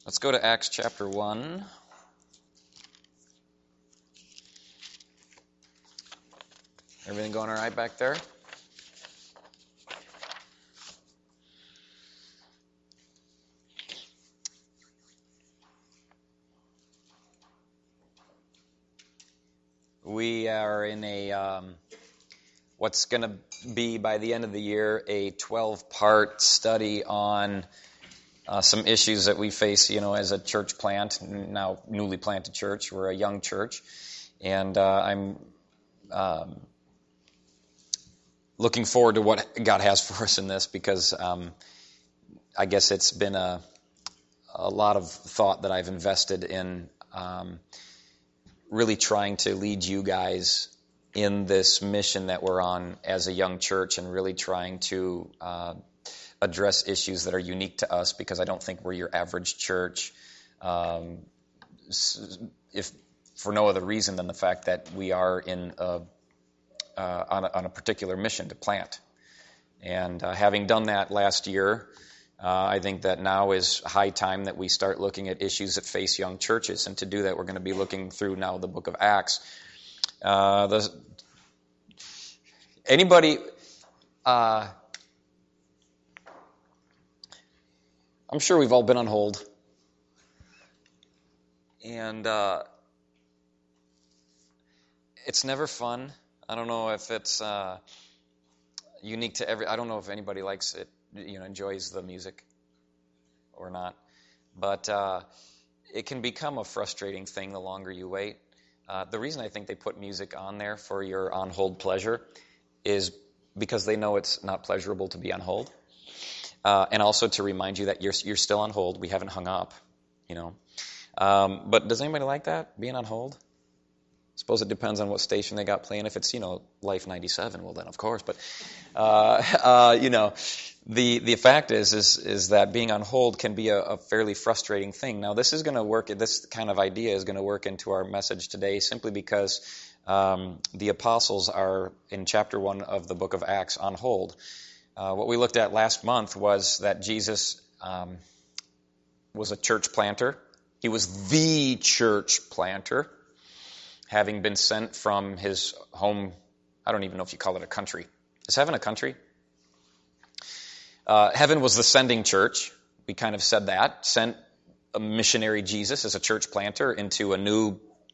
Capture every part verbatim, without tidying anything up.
Let's go to Acts chapter one. Everything going all right back there? We are in a, um, what's going to be by the end of the year, a twelve-part study on uh, some issues that we face, you know, as a church plant, now newly planted church. We're a young church, and uh, I'm um, looking forward to what God has for us in this because um, I guess it's been a, a lot of thought that I've invested in um really trying to lead you guys in this mission that we're on as a young church and really trying to uh, address issues that are unique to us because I don't think we're your average church, um, if for no other reason than the fact that we are in a, uh, on, a, on a particular mission to plant. And uh, having done that last year, Uh, I think that now is high time that we start looking at issues that face young churches. And to do that, we're going to be looking through now the book of Acts. Uh, the, anybody, uh, I'm sure we've all been on hold. And uh, it's never fun. I don't know if it's uh, unique to every, I don't know if anybody likes it. You know, enjoys the music or not. But uh, it can become a frustrating thing the longer you wait. Uh, the reason I think they put music on there for your on-hold pleasure is because they know it's not pleasurable to be on hold. Uh, and also to remind you that you're you're still on hold. We haven't hung up, you know. Um, but does anybody like that, being on hold? I suppose it depends on what station they got playing. If it's, you know, Life ninety-seven, well then of course. But, uh, uh, you know, the the fact is is is that being on hold can be a, a fairly frustrating thing. Now, this is going to work. This kind of idea is going to work into our message today, simply because um, the apostles are in chapter one of the book of Acts on hold. Uh, what we looked at last month was that Jesus um, was a church planter. He was the church planter, having been sent from his home. I don't even know if you call it a country. Is heaven a country? Uh, heaven was the sending church. We kind of said that. Sent a missionary Jesus as a church planter into a new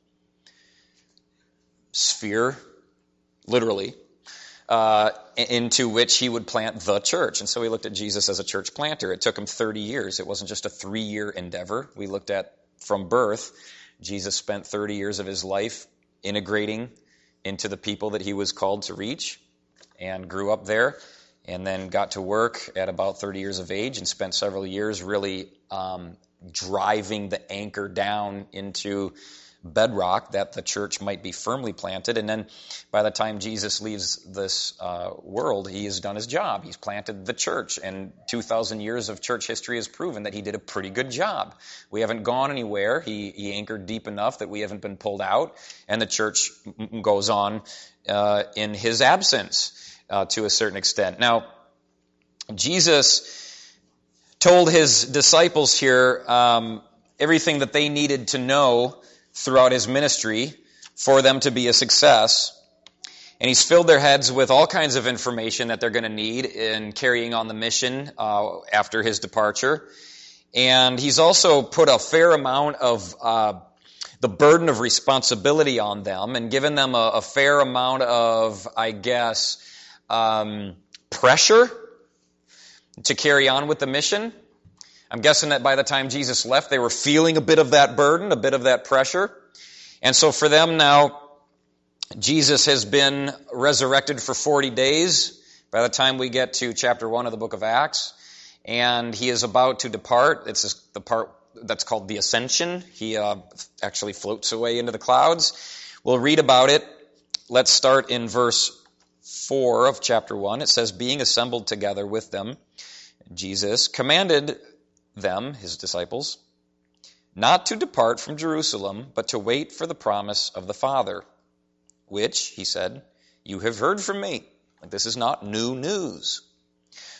sphere, literally, uh, into which he would plant the church. And so we looked at Jesus as a church planter. It took him thirty years. It wasn't just a three-year endeavor. We looked at from birth. Jesus spent thirty years of his life integrating into the people that he was called to reach, and grew up there, and then got to work at about thirty years of age and spent several years really um, driving the anchor down into bedrock that the church might be firmly planted. And then by the time Jesus leaves this uh, world, he has done his job. He's planted the church, and two thousand years of church history has proven that he did a pretty good job. We haven't gone anywhere. He, he anchored deep enough that we haven't been pulled out, and the church m- goes on uh, in his absence uh, to a certain extent. Now, Jesus told his disciples here um, everything that they needed to know throughout his ministry for them to be a success. And he's filled their heads with all kinds of information that they're going to need in carrying on the mission uh, after his departure. And he's also put a fair amount of uh, the burden of responsibility on them and given them a, a fair amount of, I guess, um, pressure to carry on with the mission. I'm guessing that by the time Jesus left, they were feeling a bit of that burden, a bit of that pressure. And so for them now, Jesus has been resurrected for forty days by the time we get to chapter one of the book of Acts. And he is about to depart. It's the part that's called the ascension. He uh, actually floats away into the clouds. We'll read about it. Let's start in verse four of chapter one. It says, being assembled together with them, Jesus commanded them, his disciples, not to depart from Jerusalem, but to wait for the promise of the Father, which, he said, you have heard from me. Like, this is not new news.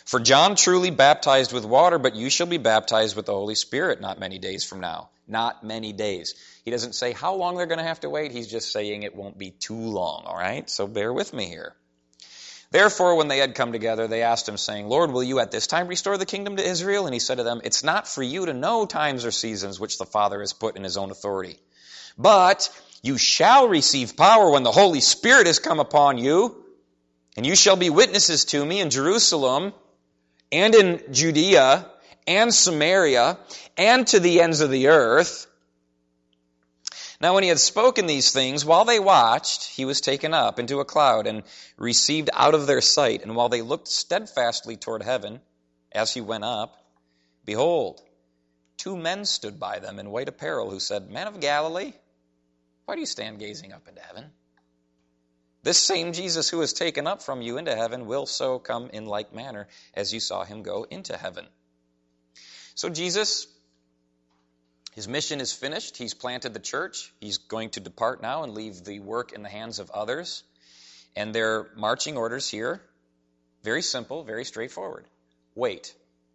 For John truly baptized with water, but you shall be baptized with the Holy Spirit not many days from now. Not many days. He doesn't say how long they're going to have to wait. He's just saying it won't be too long, all right? So bear with me here. Therefore, when they had come together, they asked him, saying, Lord, will you at this time restore the kingdom to Israel? And he said to them, it's not for you to know times or seasons which the Father has put in his own authority. But you shall receive power when the Holy Spirit has come upon you, and you shall be witnesses to me in Jerusalem and in Judea and Samaria and to the ends of the earth. Now when he had spoken these things, while they watched, he was taken up into a cloud and received out of their sight. And while they looked steadfastly toward heaven as he went up, behold, two men stood by them in white apparel, who said, Men of Galilee, why do you stand gazing up into heaven? This same Jesus who was taken up from you into heaven will so come in like manner as you saw him go into heaven. So Jesus, his mission is finished. He's planted the church. He's going to depart now and leave the work in the hands of others. And their marching orders here, very simple, very straightforward. Wait.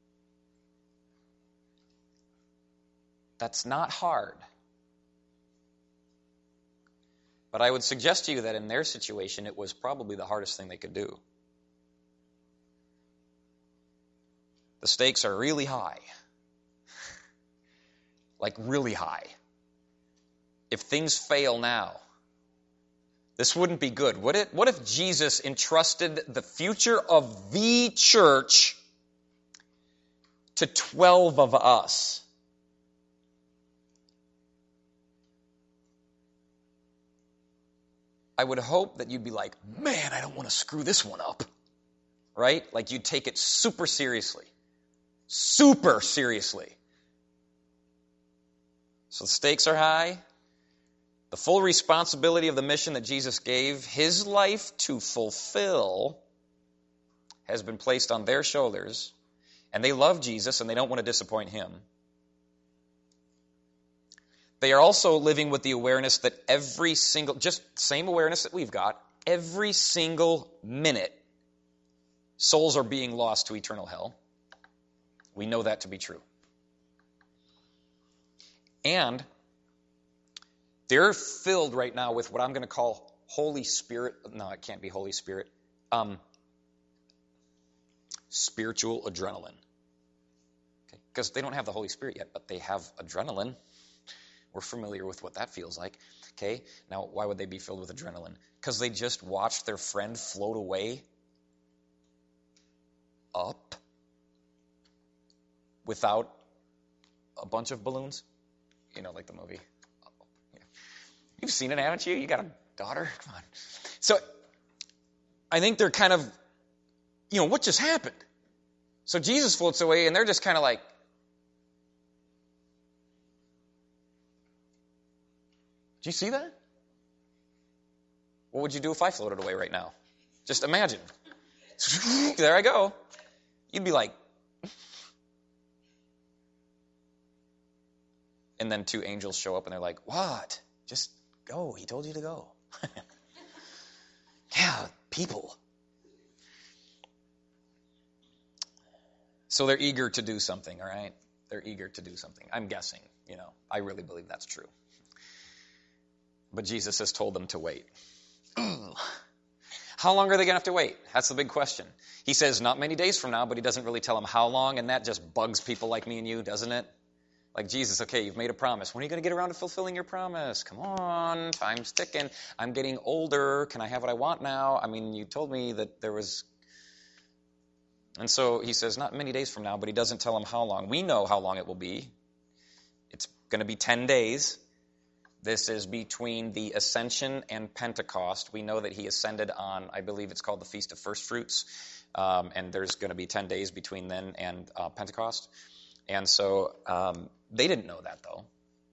That's not hard. But I would suggest to you that in their situation, it was probably the hardest thing they could do. The stakes are really high. Like really high. If things fail now, this wouldn't be good, would it? What if Jesus entrusted the future of the church to twelve of us? I would hope that you'd be like, man, I don't want to screw this one up. Right? Like you'd take it super seriously. Super seriously. So the stakes are high. The full responsibility of the mission that Jesus gave his life to fulfill has been placed on their shoulders. And they love Jesus and they don't want to disappoint him. They are also living with the awareness that every single, just same awareness that we've got, every single minute, souls are being lost to eternal hell. We know that to be true. And they're filled right now with what I'm going to call Holy Spirit. No, it can't be Holy Spirit. Um, spiritual adrenaline. Because okay? They don't have the Holy Spirit yet, but they have adrenaline. We're familiar with what that feels like. Okay, now why would they be filled with adrenaline? Because they just watched their friend float away up without a bunch of balloons. You know, like the movie. Yeah. You've seen it, haven't you? You got a daughter? Come on. So I think they're kind of, you know, what just happened? So Jesus floats away and they're just kind of like, do you see that? What would you do if I floated away right now? Just imagine. There I go. You'd be like, and then two angels show up and they're like, what? Just go. He told you to go. Yeah, people. So they're eager to do something, all right? They're eager to do something. I'm guessing, you know. I really believe that's true. But Jesus has told them to wait. How long are they going to have to wait? That's the big question. He says not many days from now, but he doesn't really tell them how long, and that just bugs people like me and you, doesn't it? Like, Jesus, okay, you've made a promise. When are you going to get around to fulfilling your promise? Come on, time's ticking. I'm getting older. Can I have what I want now? I mean, you told me that there was... And so he says not many days from now, but he doesn't tell them how long. We know how long it will be. It's going to be ten days. This is between the Ascension and Pentecost. We know that he ascended on, I believe it's called the Feast of First Fruits, um, and there's going to be ten days between then and uh, Pentecost. And so um, they didn't know that, though.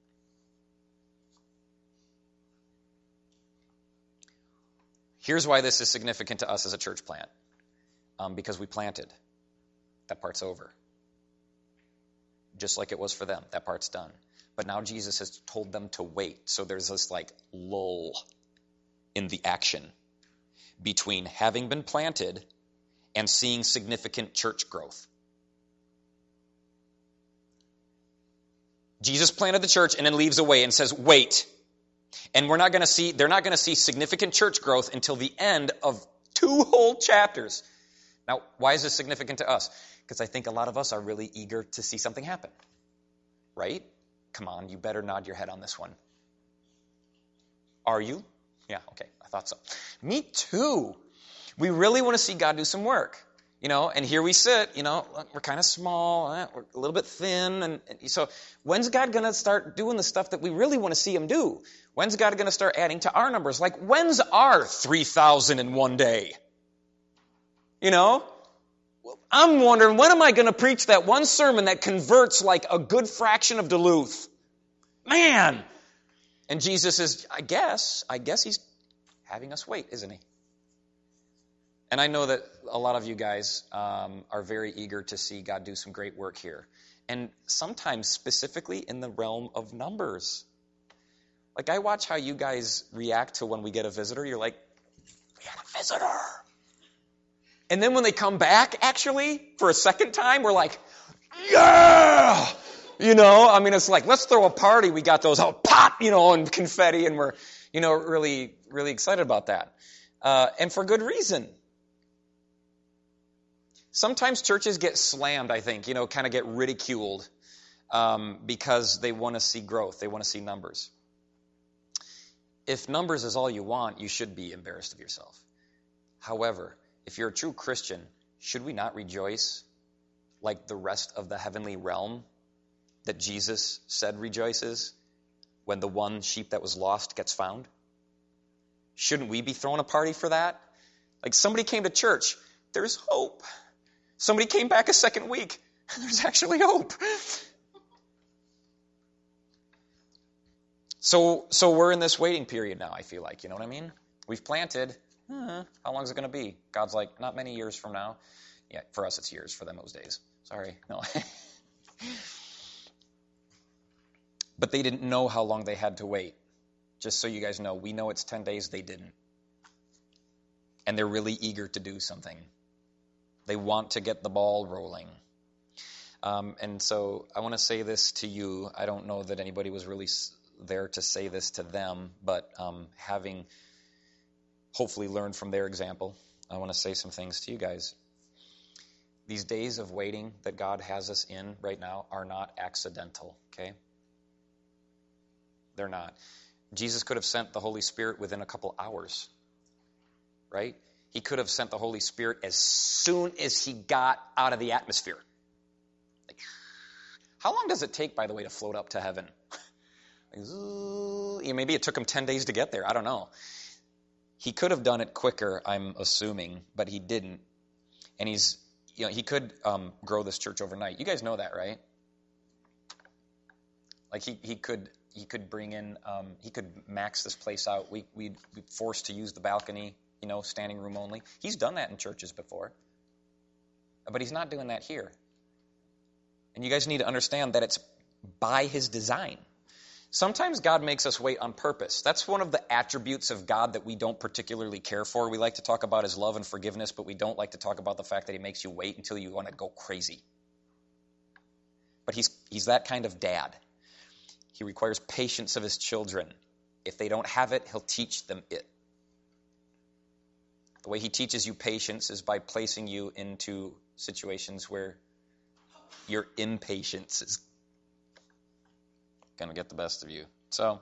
Here's why this is significant to us as a church plant. Um, because we planted. That part's over. Just like it was for them. That part's done. But now Jesus has told them to wait. So there's this like lull in the action between having been planted and seeing significant church growth. Jesus planted the church and then leaves away and says, wait. And we're not going to see, they're not going to see significant church growth until the end of two whole chapters. Now, why is this significant to us? Because I think a lot of us are really eager to see something happen. Right? Come on, you better nod your head on this one. Are you? Yeah, okay, I thought so. Me too. We really want to see God do some work. You know, and here we sit, you know, we're kind of small, eh, we're a little bit thin. And, and so when's God going to start doing the stuff that we really want to see him do? When's God going to start adding to our numbers? Like, when's our three thousand in one day? You know, I'm wondering, when am I going to preach that one sermon that converts like a good fraction of Duluth? Man! And Jesus is, I guess, I guess he's having us wait, isn't he? And I know that a lot of you guys um, are very eager to see God do some great work here. And sometimes specifically in the realm of numbers. Like, I watch how you guys react to when we get a visitor. You're like, we had a visitor. And then when they come back, actually, for a second time, we're like, yeah! You know, I mean, it's like, let's throw a party. We got those, oh, pop, you know, and confetti, and we're, you know, really, really excited about that. Uh, and for good reason. Sometimes churches get slammed, I think, you know, kind of get ridiculed um, because they want to see growth. They want to see numbers. If numbers is all you want, you should be embarrassed of yourself. However, if you're a true Christian, should we not rejoice like the rest of the heavenly realm that Jesus said rejoices when the one sheep that was lost gets found? Shouldn't we be throwing a party for that? Like, somebody came to church, there's hope. Somebody came back a second week, there's actually hope. So so we're in this waiting period now, I feel like, you know what I mean? We've planted. Uh, how long is it going to be? God's like, not many years from now. Yeah, for us it's years. For them it was days. Sorry. No. But they didn't know how long they had to wait. Just so you guys know, we know it's ten days. They didn't. And they're really eager to do something. They want to get the ball rolling. Um, and so I want to say this to you. I don't know that anybody was really there to say this to them, but um, having hopefully learned from their example, I want to say some things to you guys. These days of waiting that God has us in right now are not accidental, okay? They're not. Jesus could have sent the Holy Spirit within a couple hours, right? He could have sent the Holy Spirit as soon as he got out of the atmosphere. Like, how long does it take, by the way, to float up to heaven? Like, yeah, maybe it took him ten days to get there. I don't know. He could have done it quicker, I'm assuming, but he didn't. And he's, you know, he could um, grow this church overnight. You guys know that, right? Like he he could he could bring in um, he could max this place out. We we'd be forced to use the balcony. You know, standing room only. He's done that in churches before. But he's not doing that here. And you guys need to understand that it's by his design. Sometimes God makes us wait on purpose. That's one of the attributes of God that we don't particularly care for. We like to talk about his love and forgiveness, but we don't like to talk about the fact that he makes you wait until you want to go crazy. But he's he's that kind of dad. He requires patience of his children. If they don't have it, he'll teach them it. The way he teaches you patience is by placing you into situations where your impatience is going to get the best of you. So,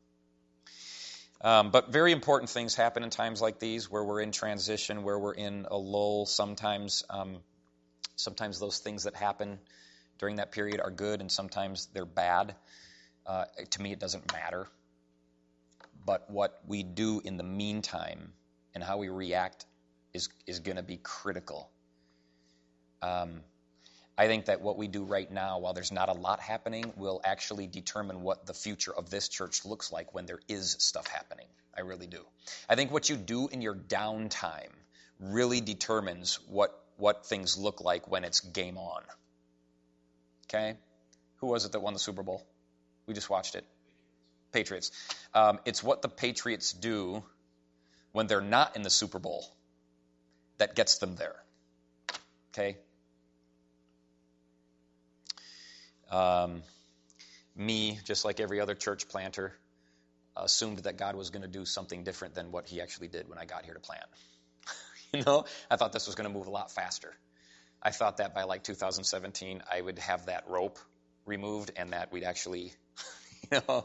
um, but very important things happen in times like these, where we're in transition, where we're in a lull. Sometimes, um, sometimes those things that happen during that period are good, and sometimes they're bad. Uh, to me, it doesn't matter. But what we do in the meantime and how we react is is going to be critical. Um, I think that what we do right now, while there's not a lot happening, will actually determine what the future of this church looks like when there is stuff happening. I really do. I think what you do in your downtime really determines what what things look like when it's game on. Okay? Who was it that won the Super Bowl? We just watched it. Patriots. Um, it's what the Patriots do when they're not in the Super Bowl that gets them there. Okay? Um, me, just like every other church planter, assumed that God was going to do something different than what he actually did when I got here to plant. You know, I thought this was going to move a lot faster. I thought that by like two thousand seventeen, I would have that rope removed and that we'd actually, you know,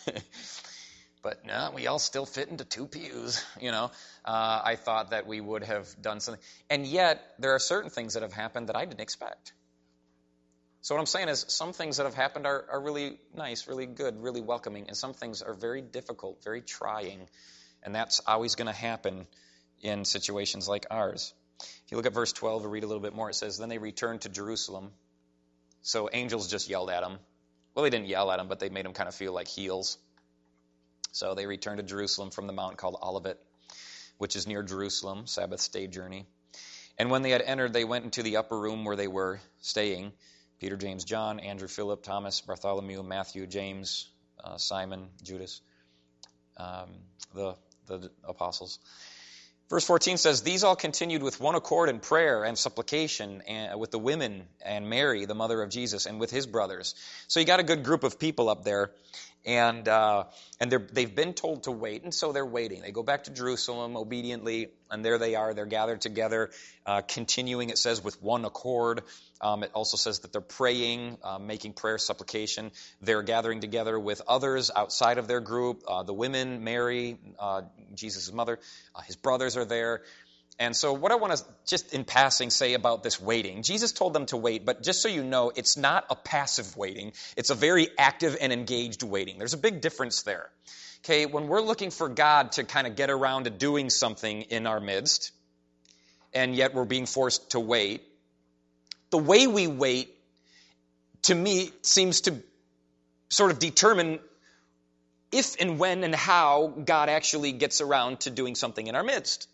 but no, we all still fit into two pews, you know. Uh, I thought that we would have done something. And yet, there are certain things that have happened that I didn't expect. So what I'm saying is some things that have happened are, are really nice, really good, really welcoming, and some things are very difficult, very trying, and that's always going to happen in situations like ours. If you look at verse twelve or read a little bit more, it says, then they returned to Jerusalem. So angels just yelled at them. Well, they didn't yell at them, but they made them kind of feel like heels. So they returned to Jerusalem from the mountain called Olivet, which is near Jerusalem, Sabbath day journey. And when they had entered, they went into the upper room where they were staying. Peter, James, John, Andrew, Philip, Thomas, Bartholomew, Matthew, James, uh, Simon, Judas, um, the, the apostles. Verse fourteen says, these all continued with one accord in prayer and supplication and with the women and Mary, the mother of Jesus, and with his brothers. So you got a good group of people up there, and uh, and they're, they've been told to wait, and so they're waiting. They go back to Jerusalem obediently, and there they are. They're gathered together, uh, continuing, it says, with one accord. Um, it also says that they're praying, uh, making prayer, supplication. They're gathering together with others outside of their group. Uh, the women, Mary, uh, Jesus' mother, uh, his brothers are there. And so what I want to just in passing say about this waiting, Jesus told them to wait, but just so you know, it's not a passive waiting. It's a very active and engaged waiting. There's a big difference there. Okay, when we're looking for God to kind of get around to doing something in our midst, and yet we're being forced to wait, the way we wait, to me, seems to sort of determine if and when and how God actually gets around to doing something in our midst.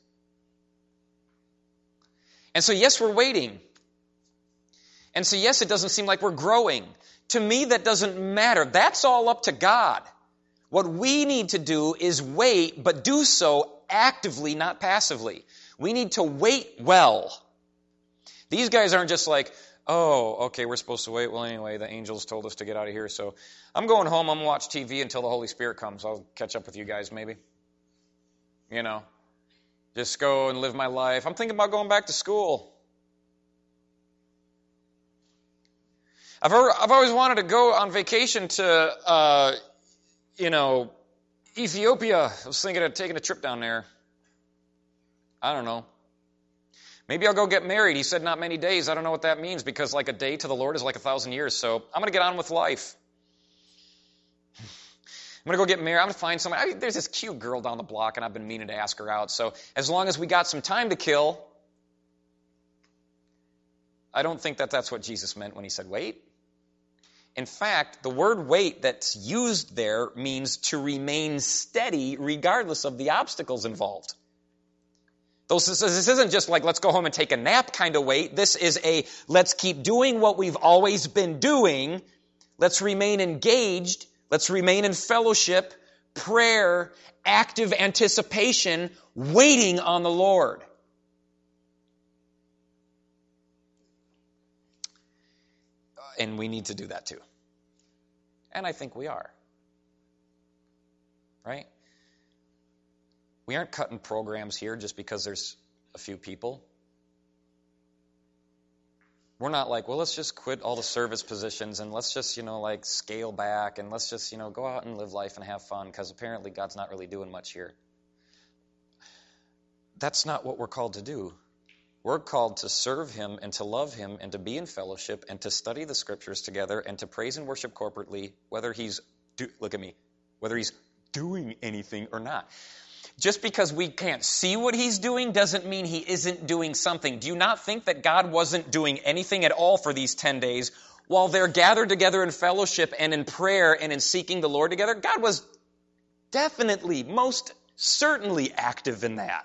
And so, yes, we're waiting. And so, yes, it doesn't seem like we're growing. To me, that doesn't matter. That's all up to God. What we need to do is wait, but do so actively, not passively. We need to wait well. These guys aren't just like, oh, okay, we're supposed to wait. Well, anyway, the angels told us to get out of here, so I'm going home. I'm going to watch T V until the Holy Spirit comes. I'll catch up with you guys maybe. You know, just go and live my life. I'm thinking about going back to school. I've heard, I've always wanted to go on vacation to, uh, you know, Ethiopia. I was thinking of taking a trip down there. I don't know. Maybe I'll go get married. He said not many days. I don't know what that means because like a day to the Lord is like a thousand years. So I'm going to get on with life. I'm going to go get married. I'm going to find somebody. I, there's this cute girl down the block and I've been meaning to ask her out. So as long as we got some time to kill, I don't think that that's what Jesus meant when he said wait. In fact, the word wait that's used there means to remain steady regardless of the obstacles involved. This isn't just like, let's go home and take a nap kind of wait. This is a, let's keep doing what we've always been doing. Let's remain engaged. Let's remain in fellowship, prayer, active anticipation, waiting on the Lord. And we need to do that too. And I think we are. Right? We aren't cutting programs here just because there's a few people. We're not like, well, let's just quit all the service positions and let's just, you know, like scale back and let's just, you know, go out and live life and have fun because apparently God's not really doing much here. That's not what we're called to do. We're called to serve him and to love him and to be in fellowship and to study the scriptures together and to praise and worship corporately, whether he's, do, look at me, whether he's doing anything or not. Just because we can't see what he's doing doesn't mean he isn't doing something. Do you not think that God wasn't doing anything at all for these ten days while they're gathered together in fellowship and in prayer and in seeking the Lord together? God was definitely, most certainly active in that.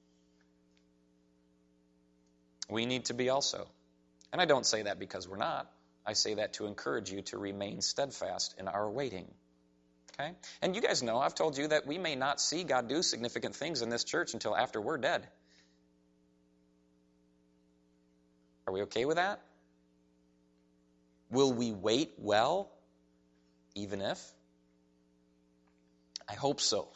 We need to be also. And I don't say that because we're not. I say that to encourage you to remain steadfast in our waiting. Okay? And you guys know, I've told you that we may not see God do significant things in this church until after we're dead. Are we okay with that? Will we wait well, even if? I hope so.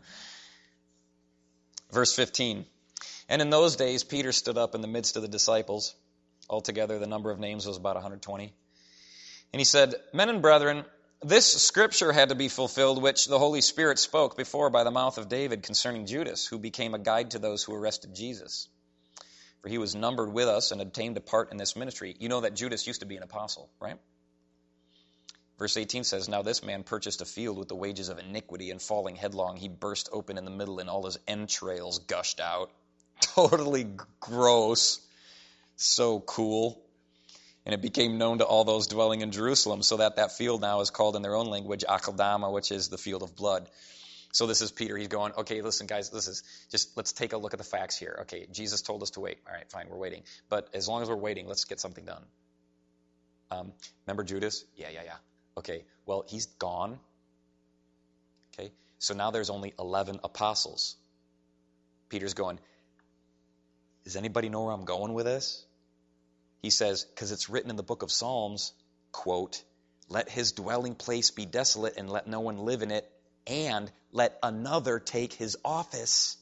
Verse fifteen. And in those days, Peter stood up in the midst of the disciples. Altogether, the number of names was about one hundred twenty. And he said, Men and brethren, this scripture had to be fulfilled, which the Holy Spirit spoke before by the mouth of David concerning Judas, who became a guide to those who arrested Jesus. For he was numbered with us and obtained a part in this ministry. You know that Judas used to be an apostle, right? Verse eighteen says, Now this man purchased a field with the wages of iniquity, and falling headlong, he burst open in the middle, and all his entrails gushed out. Totally gross. So cool. And it became known to all those dwelling in Jerusalem, so that that field now is called in their own language Akeldama, which is the field of blood. So this is Peter. He's going, okay, listen, guys, this is just, let's take a look at the facts here. Okay, Jesus told us to wait. All right, fine, we're waiting. But as long as we're waiting, let's get something done. Um, remember Judas? Yeah, yeah, yeah. Okay, well, he's gone. Okay, so now there's only eleven apostles. Peter's going, does anybody know where I'm going with this? He says, because it's written in the book of Psalms, quote, let his dwelling place be desolate and let no one live in it, and let another take his office.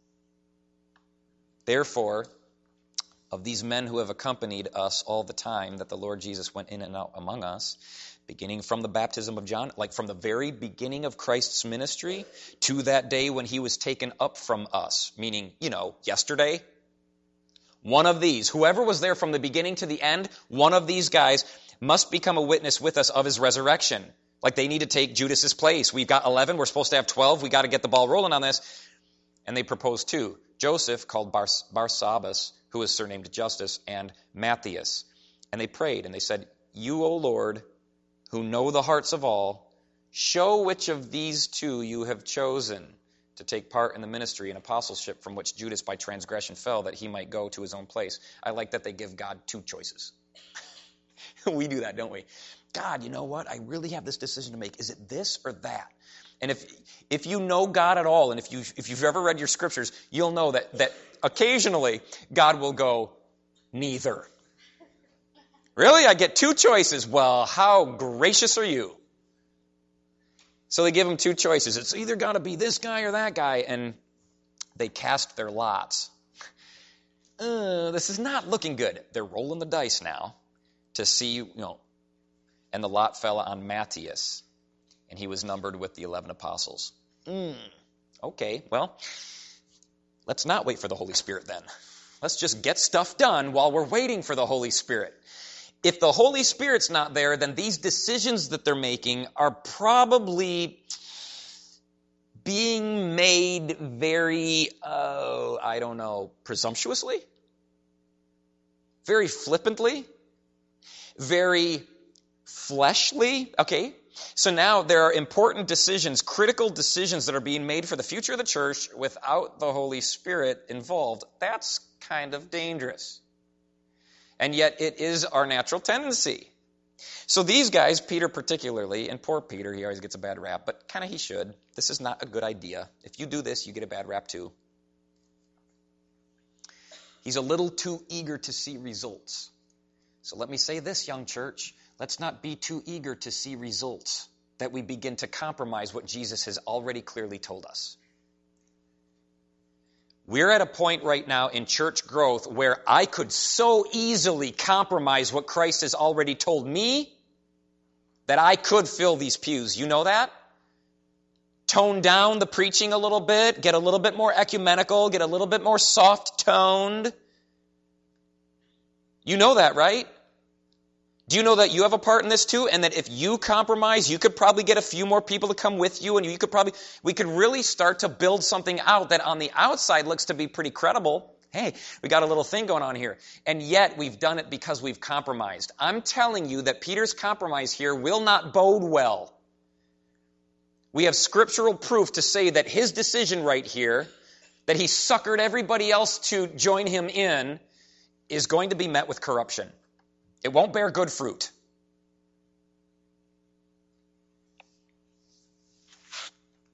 Therefore, of these men who have accompanied us all the time that the Lord Jesus went in and out among us, beginning from the baptism of John, like from the very beginning of Christ's ministry to that day when he was taken up from us, meaning, you know, yesterday, one of these, whoever was there from the beginning to the end, one of these guys must become a witness with us of his resurrection. Like they need to take Judas's place. We've got eleven. We're supposed to have twelve. We got to get the ball rolling on this. And they proposed two. Joseph, called Bar- Barsabbas, who was surnamed Justus, and Matthias. And they prayed, and they said, You, O Lord, who know the hearts of all, show which of these two you have chosen to take part in the ministry and apostleship from which Judas by transgression fell, that he might go to his own place. I like that they give God two choices. We do that, don't we? God, you know what? I really have this decision to make. Is it this or that? And if if you know God at all, and if you if you've ever read your scriptures, you'll know that that occasionally God will go, neither. Really? I get two choices. Well, how gracious are you? So they give him two choices. It's either got to be this guy or that guy, and they cast their lots. Uh, this is not looking good. They're rolling the dice now to see, you know, and the lot fell on Matthias, and he was numbered with the eleven apostles. Mm, okay, well, let's not wait for the Holy Spirit then. Let's just get stuff done while we're waiting for the Holy Spirit. If the Holy Spirit's not there, then these decisions that they're making are probably being made very, uh, I don't know, presumptuously, very flippantly, very fleshly. Okay, so now there are important decisions, critical decisions that are being made for the future of the church without the Holy Spirit involved. That's kind of dangerous. And yet it is our natural tendency. So these guys, Peter particularly, and poor Peter, he always gets a bad rap, but kind of he should. This is not a good idea. If you do this, you get a bad rap too. He's a little too eager to see results. So let me say this, young church. Let's not be too eager to see results, that we begin to compromise what Jesus has already clearly told us. We're at a point right now in church growth where I could so easily compromise what Christ has already told me that I could fill these pews. You know that? Tone down the preaching a little bit, get a little bit more ecumenical, get a little bit more soft-toned. You know that, right? Do you know that you have a part in this too? And that if you compromise, you could probably get a few more people to come with you, and you could probably, we could really start to build something out that on the outside looks to be pretty credible. Hey, we got a little thing going on here. And yet we've done it because we've compromised. I'm telling you that Peter's compromise here will not bode well. We have scriptural proof to say that his decision right here, that he suckered everybody else to join him in, is going to be met with corruption. It won't bear good fruit.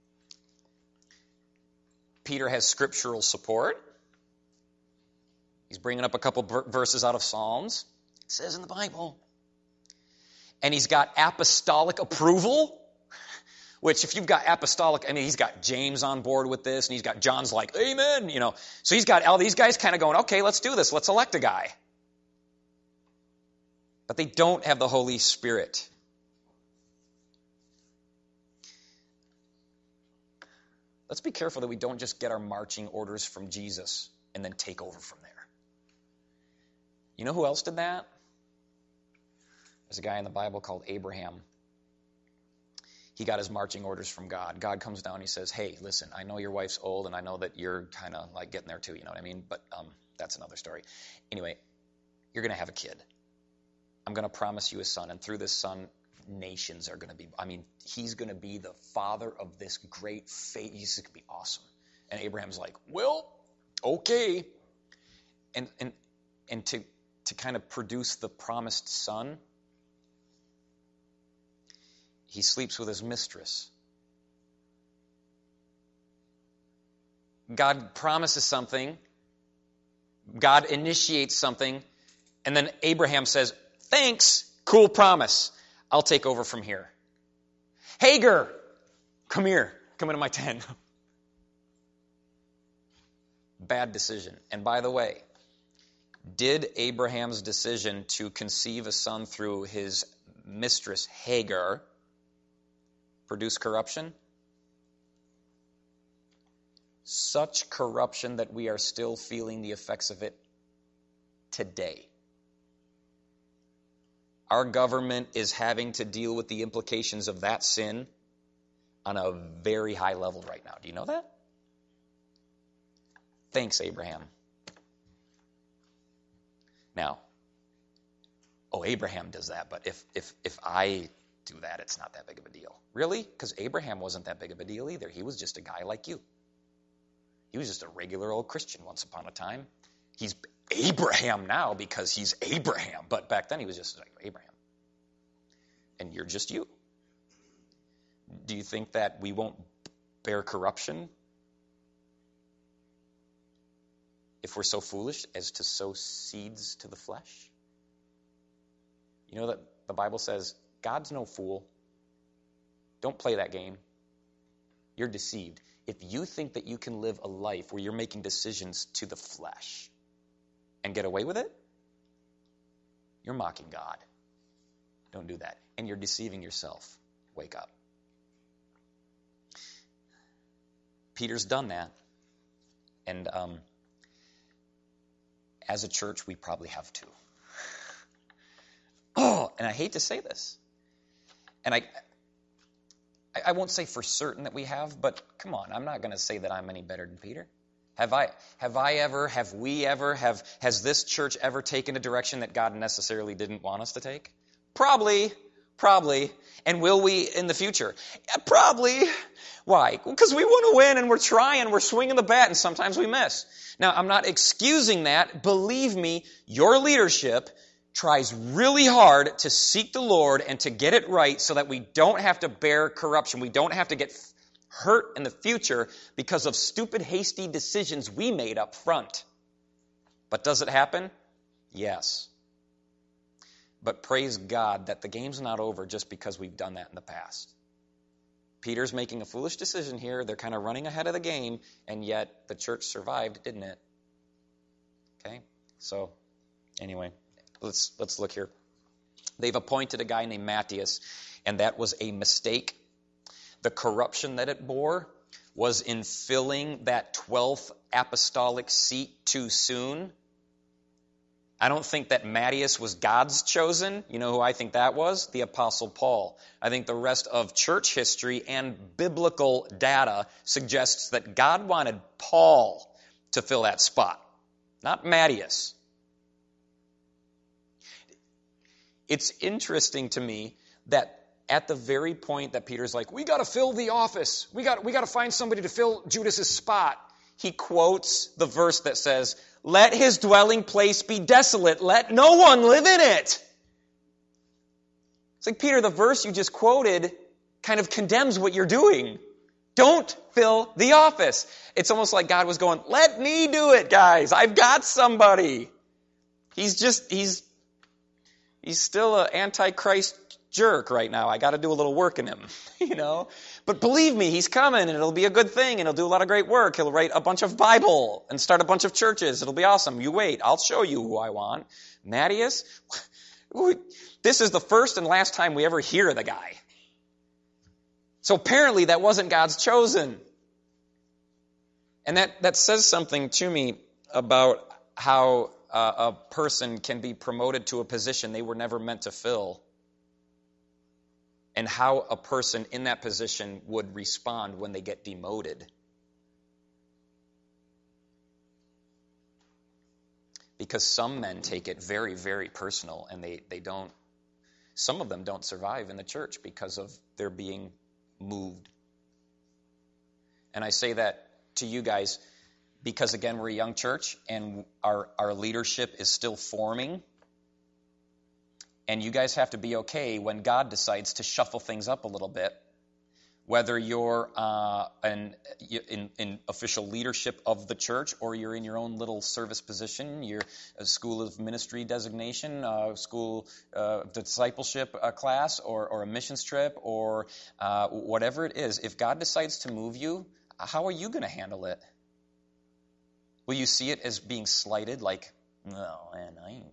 Peter has scriptural support. He's bringing up a couple verses out of Psalms. It says in the Bible. And he's got apostolic approval, which if you've got apostolic, I mean, he's got James on board with this, and he's got John's like, amen, you know. So he's got all these guys kind of going, okay, let's do this. Let's elect a guy. But they don't have the Holy Spirit. Let's be careful that we don't just get our marching orders from Jesus and then take over from there. You know who else did that? There's a guy in the Bible called Abraham. He got his marching orders from God. God comes down and he says, hey, listen, I know your wife's old and I know that you're kind of like getting there too, you know what I mean? But um, that's another story. Anyway, you're going to have a kid. I'm going to promise you a son, and through this son, nations are going to be, I mean, he's going to be the father of this great faith. He's going to be awesome. And Abraham's like, well, okay. And and and to to kind of produce the promised son, he sleeps with his mistress. God promises something. God initiates something. And then Abraham says, thanks, cool promise. I'll take over from here. Hagar, come here. Come into my tent. Bad decision. And by the way, did Abraham's decision to conceive a son through his mistress Hagar produce corruption? Such corruption that we are still feeling the effects of it today. Our government is having to deal with the implications of that sin on a very high level right now. Do you know that? Thanks, Abraham. Now, oh, Abraham does that, but if if if I do that, it's not that big of a deal. Really? Because Abraham wasn't that big of a deal either. He was just a guy like you. He was just a regular old Christian once upon a time. He's Abraham now because he's Abraham. But back then he was just like Abraham. And you're just you. Do you think that we won't bear corruption if we're so foolish as to sow seeds to the flesh? You know that the Bible says God's no fool. Don't play that game. You're deceived. If you think that you can live a life where you're making decisions to the flesh and get away with it, you're mocking God. Don't do that. And you're deceiving yourself. Wake up. Peter's done that. And um, as a church, we probably have too. Oh, and I hate to say this. And I... I won't say for certain that we have, but come on, I'm not going to say that I'm any better than Peter. Have I have I ever, have we ever, have has this church ever taken a direction that God necessarily didn't want us to take? Probably, probably. And will we in the future? Yeah, probably. Why? Because we want to win and we're trying, we're swinging the bat, and sometimes we miss. Now, I'm not excusing that. Believe me, your leadership tries really hard to seek the Lord and to get it right so that we don't have to bear corruption. We don't have to get hurt in the future because of stupid, hasty decisions we made up front. But does it happen? Yes. But praise God that the game's not over just because we've done that in the past. Peter's making a foolish decision here. They're kind of running ahead of the game, and yet the church survived, didn't it? Okay? So, anyway. Let's let's look here. They've appointed a guy named Matthias, and that was a mistake. The corruption that it bore was in filling that twelfth apostolic seat too soon. I don't think that Matthias was God's chosen. You know who I think that was? The Apostle Paul. I think the rest of church history and biblical data suggests that God wanted Paul to fill that spot, not Matthias. It's interesting to me that at the very point that Peter's like, we got to fill the office. We got we got to find somebody to fill Judas's spot. He quotes the verse that says, let his dwelling place be desolate. Let no one live in it. It's like, Peter, the verse you just quoted kind of condemns what you're doing. Don't fill the office. It's almost like God was going, let me do it, guys. I've got somebody. He's just, he's, he's still an antichrist jerk right now. I got to do a little work in him, you know. But believe me, he's coming, and it'll be a good thing, and he'll do a lot of great work. He'll write a bunch of Bible and start a bunch of churches. It'll be awesome. You wait. I'll show you who I want. Matthias? This is the first and last time we ever hear of the guy. So apparently that wasn't God's chosen. And that, that says something to me about how uh, a person can be promoted to a position they were never meant to fill. And how a person in that position would respond when they get demoted. Because some men take it very, very personal, and they, they don't, some of them don't survive in the church because of their being moved. And I say that to you guys because, again, we're a young church, and our, our leadership is still forming. And you guys have to be okay when God decides to shuffle things up a little bit, whether you're uh, an, in, in official leadership of the church or you're in your own little service position, you're a school of ministry designation, uh, school uh, discipleship uh, class, or, or a missions trip, or uh, whatever it is. If God decides to move you, how are you going to handle it? Will you see it as being slighted, like, no, man, I ain't.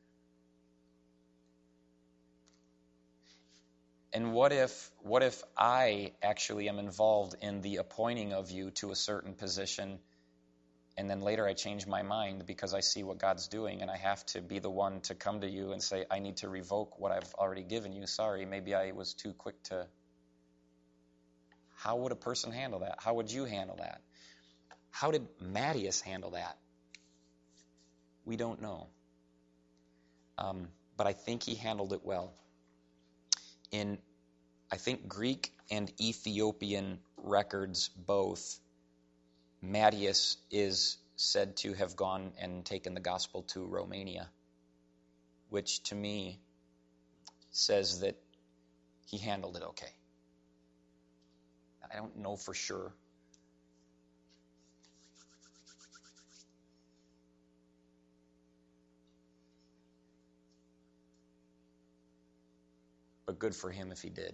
And what if what if I actually am involved in the appointing of you to a certain position, and then later I change my mind because I see what God's doing, and I have to be the one to come to you and say, I need to revoke what I've already given you. Sorry, maybe I was too quick to... How would a person handle that? How would you handle that? How did Matthias handle that? We don't know. Um, but I think he handled it well. In, I think, Greek and Ethiopian records both, Matthias is said to have gone and taken the gospel to Romania, which to me says that he handled it okay. I don't know for sure. But good for him if he did.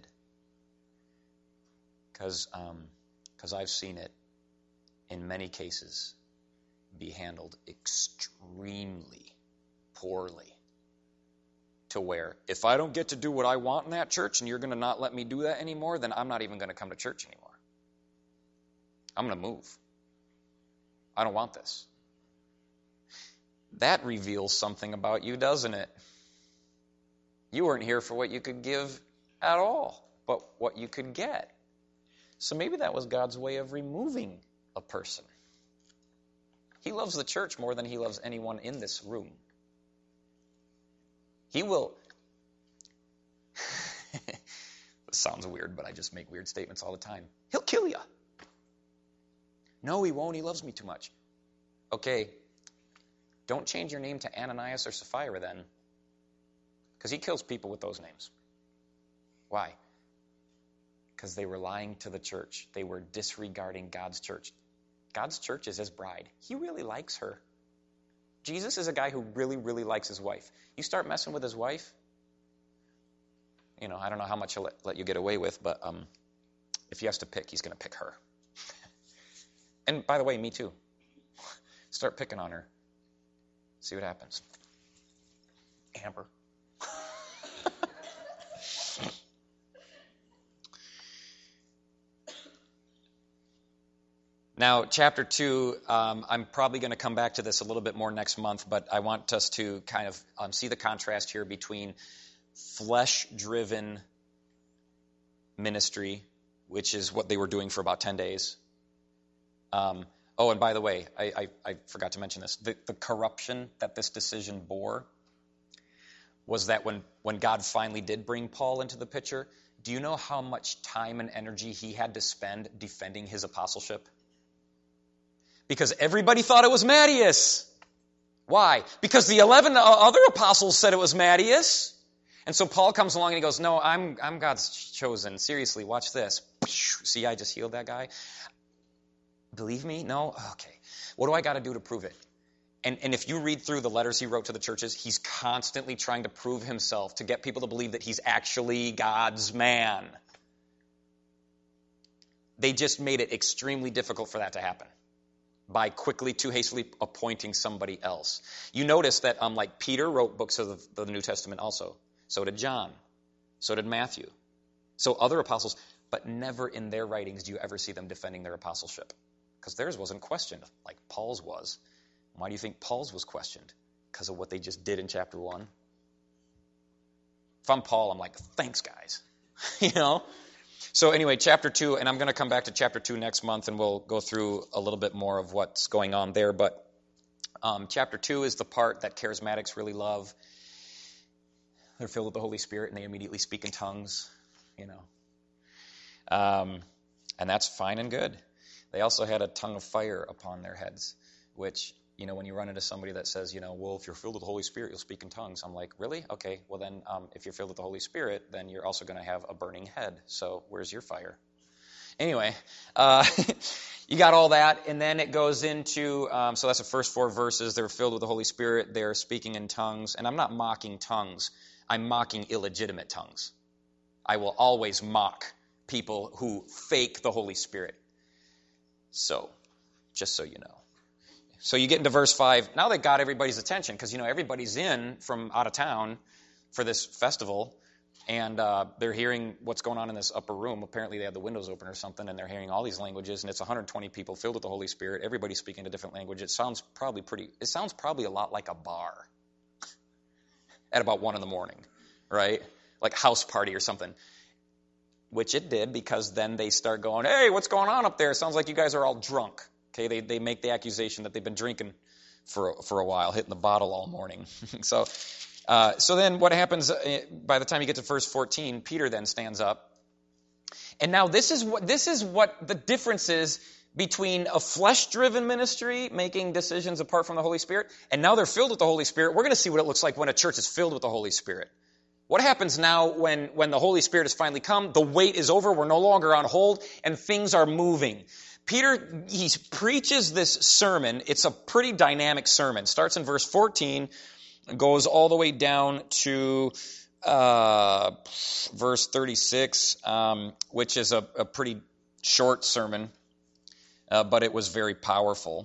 Because um, because I've seen it, in many cases, be handled extremely poorly. To where, if I don't get to do what I want in that church, and you're going to not let me do that anymore, then I'm not even going to come to church anymore. I'm going to move. I don't want this. That reveals something about you, doesn't it? You weren't here for what you could give at all, but what you could get. So maybe that was God's way of removing a person. He loves the church more than he loves anyone in this room. He will... This sounds weird, but I just make weird statements all the time. He'll kill you. No, he won't. He loves me too much. Okay, don't change your name to Ananias or Sapphira then. Because he kills people with those names. Why? Because they were lying to the church. They were disregarding God's church. God's church is his bride. He really likes her. Jesus is a guy who really, really likes his wife. You start messing with his wife, you know, I don't know how much he'll let, let you get away with, but um, if he has to pick, he's going to pick her. And by the way, me too. Start picking on her. See what happens. Amber. Now, chapter two, um, I'm probably going to come back to this a little bit more next month, but I want us to kind of um, see the contrast here between flesh-driven ministry, which is what they were doing for about ten days. Um, oh, and by the way, I, I, I forgot to mention this. The, the corruption that this decision bore was that when, when God finally did bring Paul into the picture, do you know how much time and energy he had to spend defending his apostleship? Because everybody thought it was Matthias. Why? Because the eleven other apostles said it was Matthias. And so Paul comes along and he goes, no, I'm I'm God's chosen. Seriously, watch this. See, I just healed that guy. Believe me? No? Okay. What do I got to do to prove it? And, and if you read through the letters he wrote to the churches, he's constantly trying to prove himself, to get people to believe that he's actually God's man. They just made it extremely difficult for that to happen by quickly, too hastily appointing somebody else. You notice that um, like Peter wrote books of the, the New Testament also. So did John. So did Matthew. So other apostles, but never in their writings do you ever see them defending their apostleship. Because theirs wasn't questioned like Paul's was. Why do you think Paul's was questioned? Because of what they just did in chapter one. If I'm Paul, I'm like, thanks, guys. you know? So anyway, chapter two, and I'm going to come back to chapter two next month, and we'll go through a little bit more of what's going on there. But um, chapter two is the part that charismatics really love. They're filled with the Holy Spirit, and they immediately speak in tongues, you know. Um, and that's fine and good. They also had a tongue of fire upon their heads, which, you know, when you run into somebody that says, you know, well, if you're filled with the Holy Spirit, you'll speak in tongues. I'm like, really? Okay, well then, um, if you're filled with the Holy Spirit, then you're also going to have a burning head. So where's your fire? Anyway, uh, you got all that, and then it goes into, um, so that's the first four verses. They're filled with the Holy Spirit. They're speaking in tongues. And I'm not mocking tongues. I'm mocking illegitimate tongues. I will always mock people who fake the Holy Spirit. So, just so you know. So you get into verse five. Now they got everybody's attention because, you know, everybody's in from out of town for this festival, and uh, they're hearing what's going on in this upper room. Apparently they had the windows open or something, and they're hearing all these languages, and it's one hundred twenty people filled with the Holy Spirit. Everybody's speaking a different language. It sounds probably pretty, it sounds probably a lot like a bar at about one in the morning, right? Like house party or something. Which it did, because then they start going, hey, what's going on up there? It sounds like you guys are all drunk. Okay, they they make the accusation that they've been drinking for for a while, hitting the bottle all morning. so, uh, so then what happens? Uh, by the time you get to verse fourteen, Peter then stands up, and now this is what this is what the difference is between a flesh-driven ministry making decisions apart from the Holy Spirit, and now they're filled with the Holy Spirit. We're going to see what it looks like when a church is filled with the Holy Spirit. What happens now when, when the Holy Spirit has finally come? The wait is over. We're no longer on hold, and things are moving. Peter, he preaches this sermon. It's a pretty dynamic sermon. Starts in verse fourteen, goes all the way down to uh, verse thirty-six, um, which is a, a pretty short sermon, uh, but it was very powerful.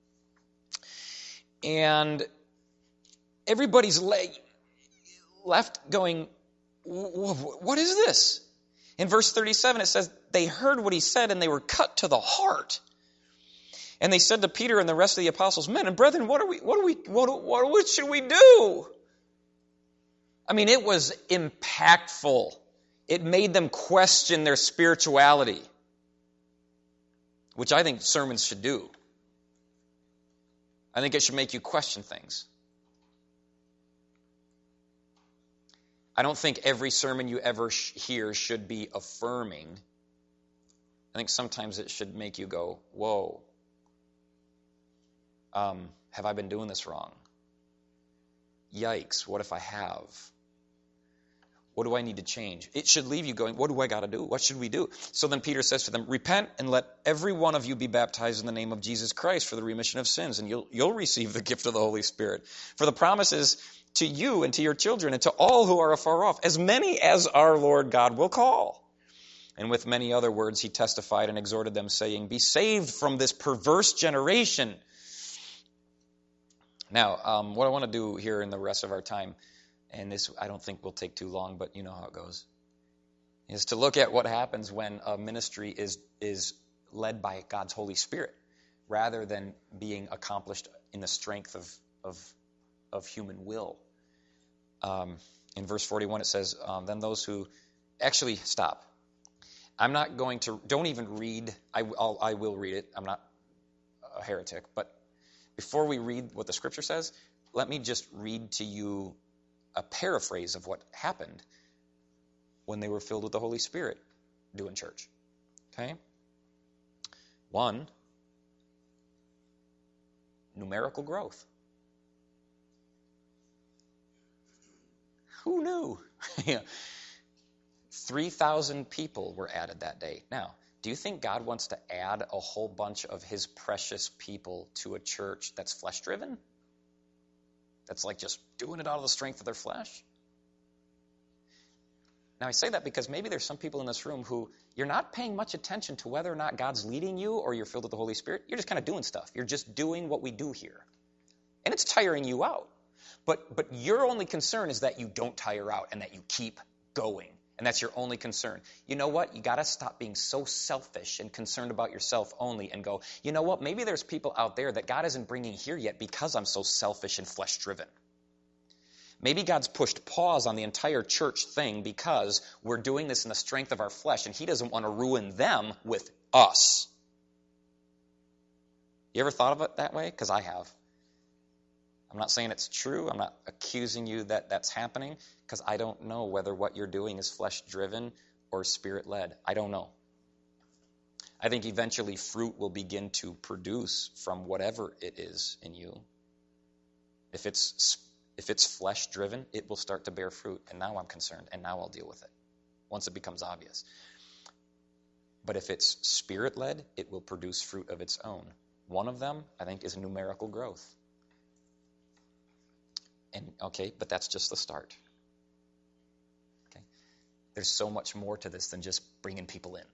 And everybody's leg. left going, what is this? In verse thirty-seven, it says, they heard what he said and they were cut to the heart. And they said to Peter and the rest of the apostles, men and brethren, what are we, what are we, what, what, what should we do? I mean, it was impactful. It made them question their spirituality, which I think sermons should do. I think it should make you question things. I don't think every sermon you ever sh- hear should be affirming. I think sometimes it should make you go, whoa, um, have I been doing this wrong? Yikes, what if I have? What do I need to change? It should leave you going, what do I got to do? What should we do? So then Peter says to them, repent and let every one of you be baptized in the name of Jesus Christ for the remission of sins, and you'll, you'll receive the gift of the Holy Spirit. For the promise is to you and to your children and to all who are afar off, as many as our Lord God will call. And with many other words he testified and exhorted them, saying, be saved from this perverse generation. Now, um, what I want to do here in the rest of our time, and this I don't think will take too long, but you know how it goes, is to look at what happens when a ministry is is led by God's Holy Spirit, rather than being accomplished in the strength of of, of human will. Um, in verse forty-one it says, um, then those who... Actually, stop. I'm not going to... Don't even read. I, I'll, I will read it. I'm not a heretic. But before we read what the Scripture says, let me just read to you a paraphrase of what happened when they were filled with the Holy Spirit doing church. Okay? One, numerical growth. Who knew? three thousand people were added that day. Now, do you think God wants to add a whole bunch of his precious people to a church that's flesh-driven? That's like just doing it out of the strength of their flesh? Now, I say that because maybe there's some people in this room who you're not paying much attention to whether or not God's leading you or you're filled with the Holy Spirit. You're just kind of doing stuff. You're just doing what we do here. And it's tiring you out. But but your only concern is that you don't tire out and that you keep going. And that's your only concern. You know what? You got to stop being so selfish and concerned about yourself only and go, you know what? Maybe there's people out there that God isn't bringing here yet because I'm so selfish and flesh-driven. Maybe God's pushed pause on the entire church thing because we're doing this in the strength of our flesh, and he doesn't want to ruin them with us. You ever thought of it that way? Because I have. I'm not saying it's true. I'm not accusing you that that's happening, because I don't know whether what you're doing is flesh-driven or spirit-led. I don't know. I think eventually fruit will begin to produce from whatever it is in you. If it's If it's flesh-driven, it will start to bear fruit. And now I'm concerned, and now I'll deal with it once it becomes obvious. But if it's spirit-led, it will produce fruit of its own. One of them, I think, is numerical growth. And okay, but that's just the start. Okay, there's so much more to this than just bringing people in.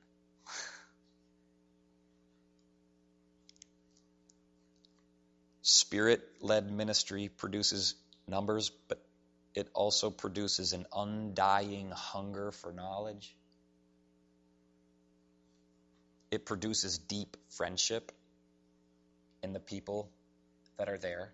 Spirit-led ministry produces numbers, but it also produces an undying hunger for knowledge. It produces deep friendship in the people that are there.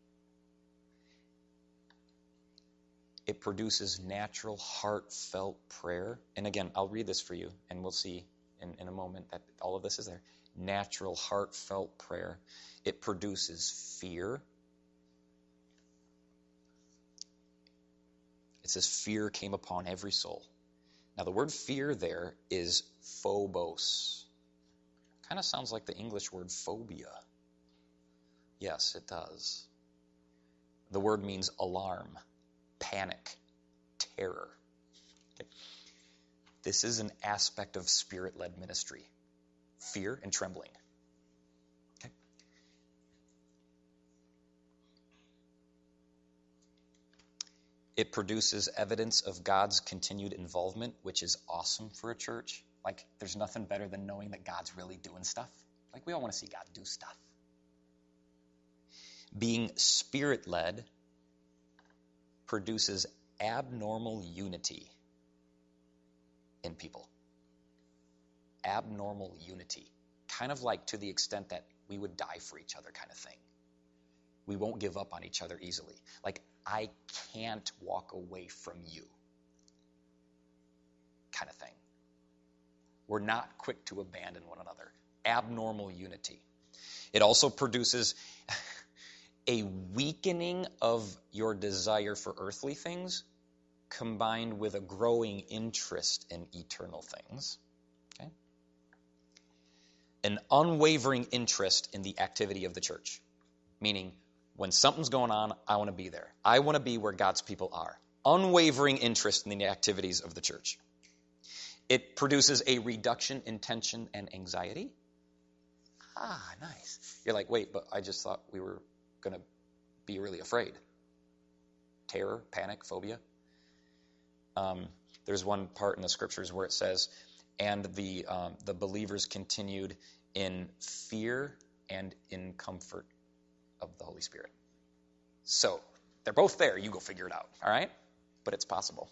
It produces natural, heartfelt prayer. And again, I'll read this for you, and we'll see in, in a moment that all of this is there. Natural, heartfelt prayer. It produces fear. It says fear came upon every soul. Now the word fear there is phobos. Kind of sounds like the English word phobia. Yes, it does. The word means alarm, panic, terror. Okay. This is an aspect of spirit-led ministry. Fear and trembling. Okay. It produces evidence of God's continued involvement, which is awesome for a church. Like, there's nothing better than knowing that God's really doing stuff. Like, we all want to see God do stuff. Being spirit-led produces abnormal unity in people. Abnormal unity. Kind of like to the extent that we would die for each other kind of thing. We won't give up on each other easily. Like, I can't walk away from you kind of thing. We're not quick to abandon one another. Abnormal unity. It also produces a weakening of your desire for earthly things combined with a growing interest in eternal things. Okay? An unwavering interest in the activity of the church. Meaning, when something's going on, I want to be there. I want to be where God's people are. Unwavering interest in the activities of the church. It produces a reduction in tension and anxiety. Ah, nice. You're like, wait, but I just thought we were going to be really afraid. Terror, panic, phobia. Um, there's one part in the scriptures where it says, and the um, the believers continued in fear and in comfort of the Holy Spirit. So, they're both there. You go figure it out, all right? But it's possible.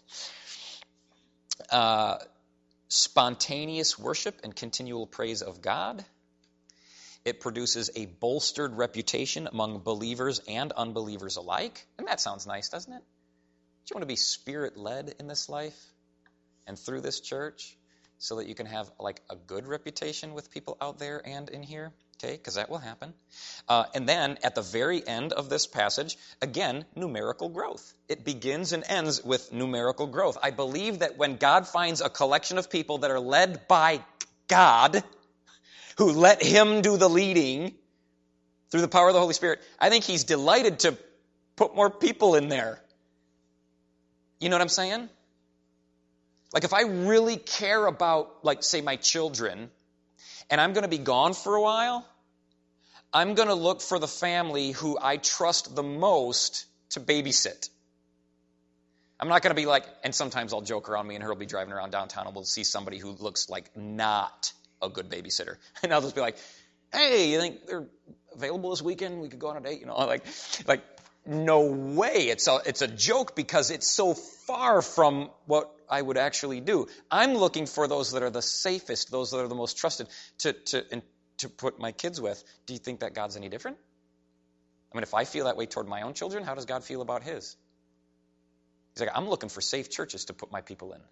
Uh, spontaneous worship and continual praise of God. It produces a bolstered reputation among believers and unbelievers alike. And that sounds nice, doesn't it? Do you want to be spirit-led in this life and through this church so that you can have like a good reputation with people out there and in here? Okay, because that will happen. Uh, and then at the very end of this passage, again, numerical growth. It begins and ends with numerical growth. I believe that when God finds a collection of people that are led by God, who let him do the leading through the power of the Holy Spirit, I think he's delighted to put more people in there. You know what I'm saying? Like if I really care about, like, say, my children, and I'm going to be gone for a while, I'm going to look for the family who I trust the most to babysit. I'm not going to be like, and sometimes I'll joke around, me and her will be driving around downtown and we'll see somebody who looks like not a good babysitter. And I'll just be like, hey, you think they're available this weekend? We could go on a date, you know, like, like no way. It's a, it's a joke because it's so far from what I would actually do. I'm looking for those that are the safest, those that are the most trusted to, to, and to put my kids with. Do you think that God's any different? I mean, if I feel that way toward my own children, how does God feel about his? He's like, I'm looking for safe churches to put my people in.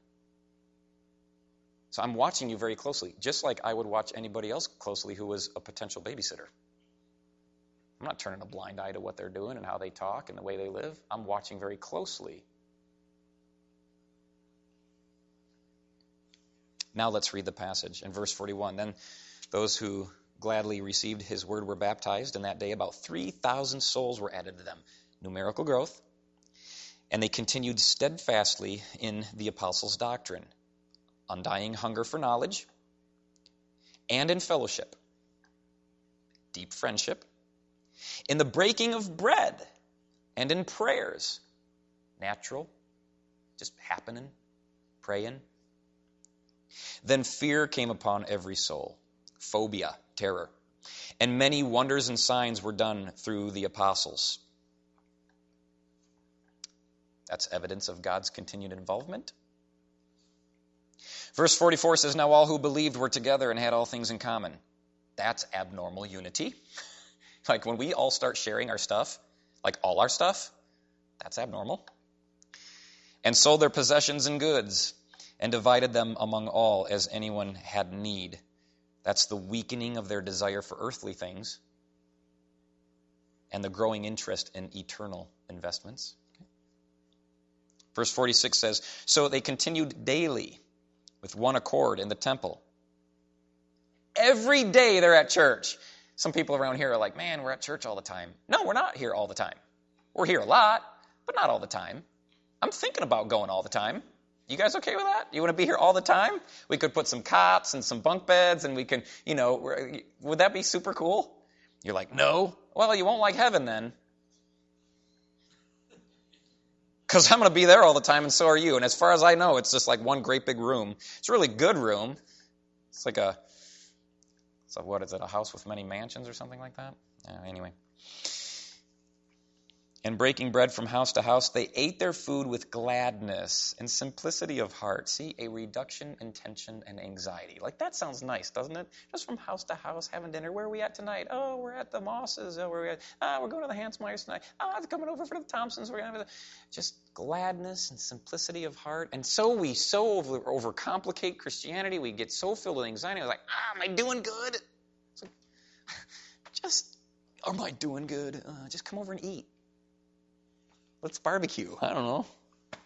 So I'm watching you very closely, just like I would watch anybody else closely who was a potential babysitter. I'm not turning a blind eye to what they're doing and how they talk and the way they live. I'm watching very closely. Now let's read the passage. In verse forty-one, then those who gladly received his word were baptized, and that day about three thousand souls were added to them. Numerical growth. And they continued steadfastly in the apostles' doctrine, undying hunger for knowledge, and in fellowship, deep friendship, in the breaking of bread, and in prayers, natural, just happening, praying. Then fear came upon every soul, phobia, terror, and many wonders and signs were done through the apostles. That's evidence of God's continued involvement. Verse forty-four says, now all who believed were together and had all things in common. That's abnormal unity. Like when we all start sharing our stuff, like all our stuff, that's abnormal. And sold their possessions and goods and divided them among all as anyone had need. That's the weakening of their desire for earthly things and the growing interest in eternal investments. Verse forty-six says, so they continued daily with one accord in the temple. Every day they're at church. Some people around here are like, man, we're at church all the time. No, we're not here all the time. We're here a lot, but not all the time. I'm thinking about going all the time. You guys okay with that? You want to be here all the time? We could put some cots and some bunk beds and we can, you know, would that be super cool? You're like, no. Well, you won't like heaven then. Because I'm going to be there all the time, and so are you. And as far as I know, it's just like one great big room. It's a really good room. It's like a, so what is it, a house with many mansions or something like that? Uh, anyway. And breaking bread from house to house, they ate their food with gladness and simplicity of heart. See, a reduction in tension and anxiety. Like, that sounds nice, doesn't it? Just from house to house, having dinner. Where are we at tonight? Oh, we're at the Mosses. Oh, where are we at? Ah, we're going to the Hansmeyers tonight. Oh, I'm coming over for the Thompsons. We're going to have just gladness and simplicity of heart. And so we so over, overcomplicate Christianity. We get so filled with anxiety. We're like, ah, am I doing good? It's like, just, am I doing good? Uh, just come over and eat. Let's barbecue. I don't know.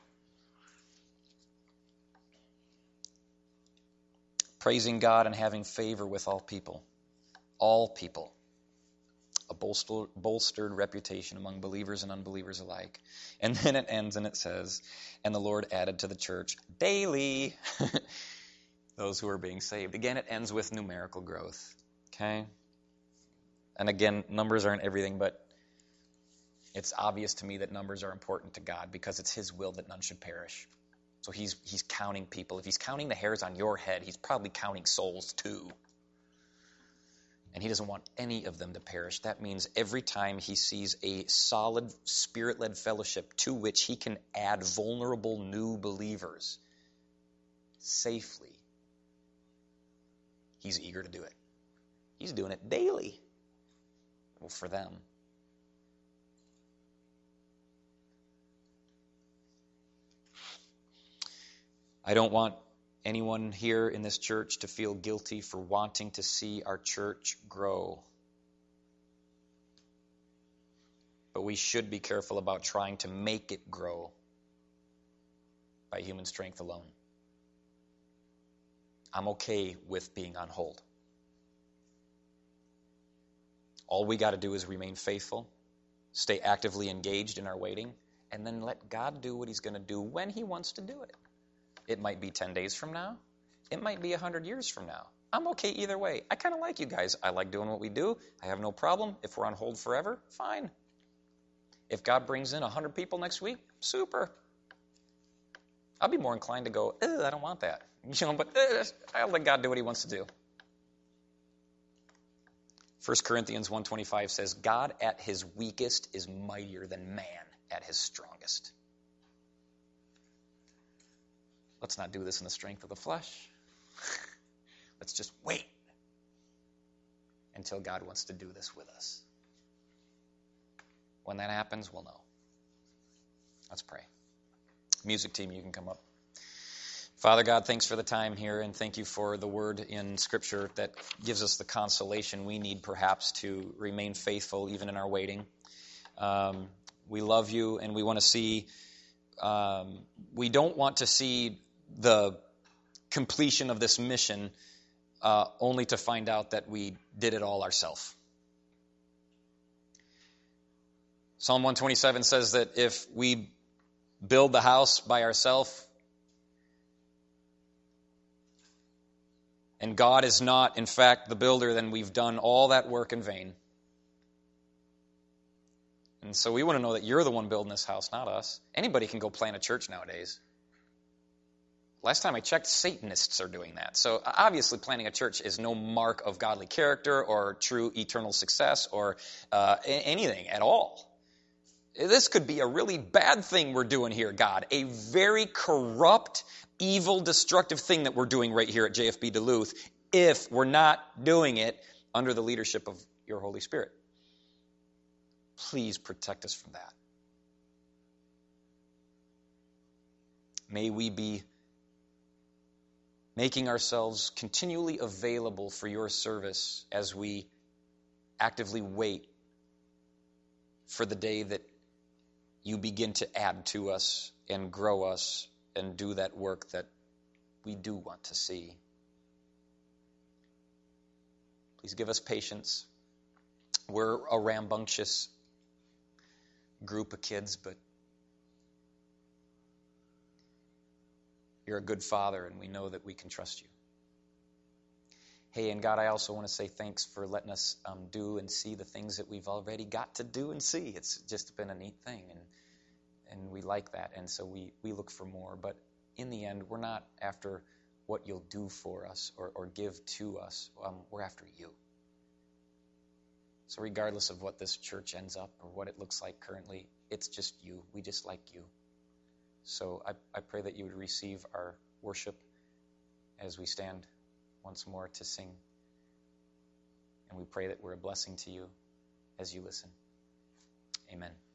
Praising God and having favor with all people. All people. A bolstered, bolstered reputation among believers and unbelievers alike. And then it ends and it says, and the Lord added to the church daily those who are being saved. Again, it ends with numerical growth. Okay? And again, numbers aren't everything, but it's obvious to me that numbers are important to God because it's his will that none should perish. So he's he's counting people. If he's counting the hairs on your head, he's probably counting souls too. And he doesn't want any of them to perish. That means every time he sees a solid spirit-led fellowship to which he can add vulnerable new believers safely, he's eager to do it. He's doing it daily. Well, for them. I don't want anyone here in this church to feel guilty for wanting to see our church grow. But we should be careful about trying to make it grow by human strength alone. I'm okay with being on hold. All we got to do is remain faithful, stay actively engaged in our waiting, and then let God do what he's going to do when he wants to do it. It might be ten days from now. It might be one hundred years from now. I'm okay either way. I kind of like you guys. I like doing what we do. I have no problem. If we're on hold forever, fine. If God brings in one hundred people next week, super. I'll be more inclined to go, Ugh, I don't want that. You know, but uh, I'll let God do what he wants to do. First Corinthians one twenty-five says, God at his weakest is mightier than man at his strongest. Let's not do this in the strength of the flesh. Let's just wait until God wants to do this with us. When that happens, we'll know. Let's pray. Music team, you can come up. Father God, thanks for the time here, and thank you for the word in Scripture that gives us the consolation we need, perhaps, to remain faithful even in our waiting. Um, we love you, and we want to see, um, we don't want to see the completion of this mission uh, only to find out that we did it all ourselves. Psalm one twenty-seven says that if we build the house by ourselves, and God is not, in fact, the builder, then we've done all that work in vain. And so we want to know that you're the one building this house, not us. Anybody can go plant a church nowadays. Last time I checked, Satanists are doing that. So obviously planting a church is no mark of godly character or true eternal success or uh, anything at all. This could be a really bad thing we're doing here, God. A very corrupt, evil, destructive thing that we're doing right here at J F B Duluth if we're not doing it under the leadership of your Holy Spirit. Please protect us from that. May we be making ourselves continually available for your service as we actively wait for the day that you begin to add to us and grow us and do that work that we do want to see. Please give us patience. We're a rambunctious group of kids, but you're a good Father, and we know that we can trust you. Hey, and God, I also want to say thanks for letting us um, do and see the things that we've already got to do and see. It's just been a neat thing, and and we like that, and so we, we look for more. But in the end, we're not after what you'll do for us or, or give to us. Um, we're after you. So regardless of what this church ends up or what it looks like currently, it's just you. We just like you. So I, I pray that you would receive our worship as we stand once more to sing. And we pray that we're a blessing to you as you listen. Amen.